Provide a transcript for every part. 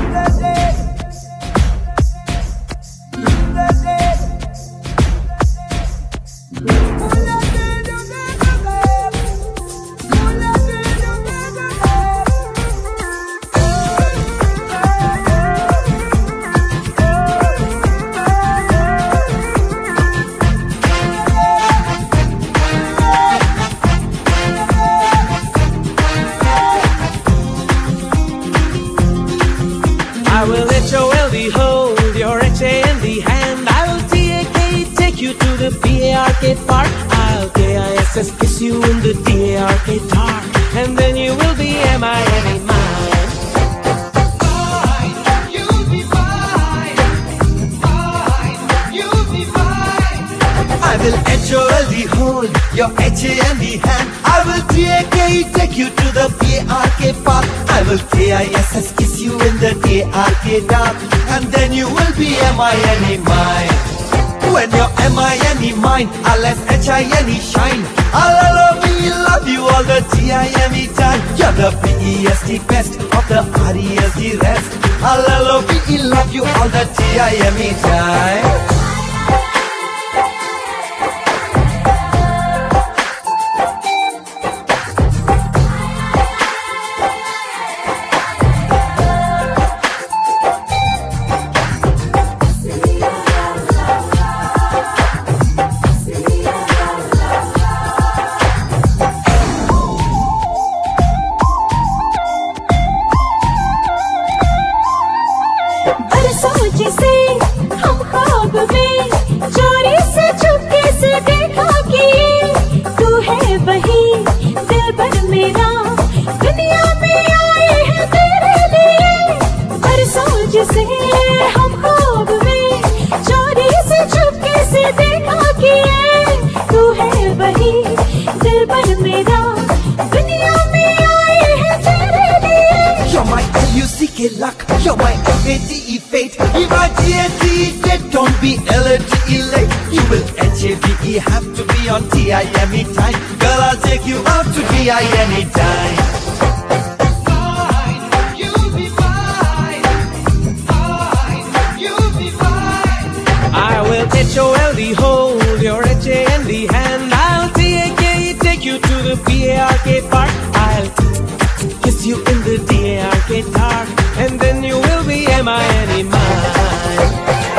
I will HOLD hold your HA in the hand. I will TAK take you to the PARK park. I'll KISS kiss you in the DARK dark. And then you will be MINE mine. Mine, you'll be mine. Mine, you'll be mine. I will HOLD hold your HA in the hand. I will TAK take you to the PARK park. I will KISS kiss you in the DARK dark. And then you will be MINE mine. When you're MINE mine, I'll SHINE shine. I'll love you all the TIME time. You're the BEST best of the REST rest. I'll love you all the TIME time. जिसे हम ख्वाब में चोरी से चुपके से देखा कि तू है वही दिलबर मेरा दुनिया में आए हैं तेरे लिए बरसों जिसे हम ख्वाब में चोरी से चुपके से देखा कि तू है वही दिलबर मेरा दुनिया में आए हैं तेरे लिए. You're my LUCK luck, you're my FATE fate. If I TATE dead, don't be LATE late. You will HAVE have to be on TIME time. Girl, I'll take you out to DINE time. Mine, you'll be mine. Mine, you'll be mine. I will HOLD hold your HA in the hand. I'll TAK take you to the PARK park. I'll kiss you in the DARK dark. And then you will be MINE mine.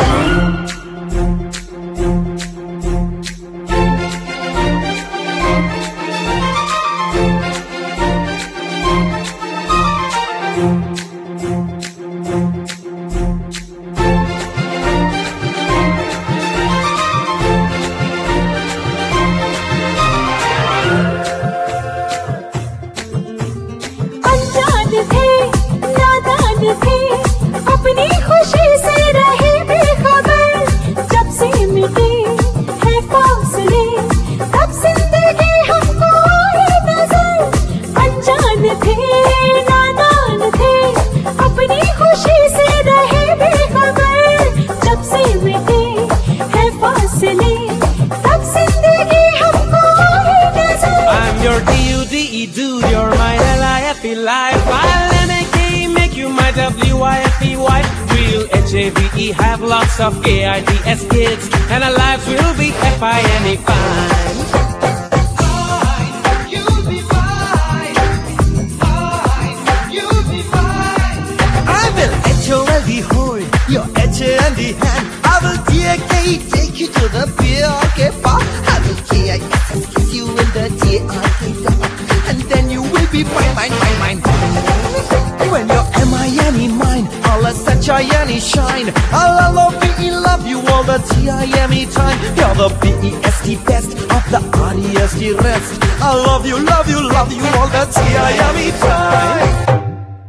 अनजान थे नादान थे अपनी खुशी से रहे बेखबर जब से मिटे हैं फासले तब जिंदगी हमको आई नजर. अनजान थे नादान थे अपनी खुशी से रहे बेखबर जब से मिटे हैं फासले तब जिंदगी हमको आई नजर. I'm your DUDE dude, you're my LIFE life. I'll NAK make you my WIFE wife. Real HAVE have lots of AIDS kids, and our lives will be FINE fine. Mine, you'll be mine. Mine, you'll be mine. I will HOLD hold your HA in the hand. I will TAK take you to the PARK park. I will KISS kiss you in the DARK dark. And then you will be mine. When you're MINE mine, I'll SHINE shine. I'll love you all the TIME time. You're the BEST best of the REST rest. I'll love you all the TIME time.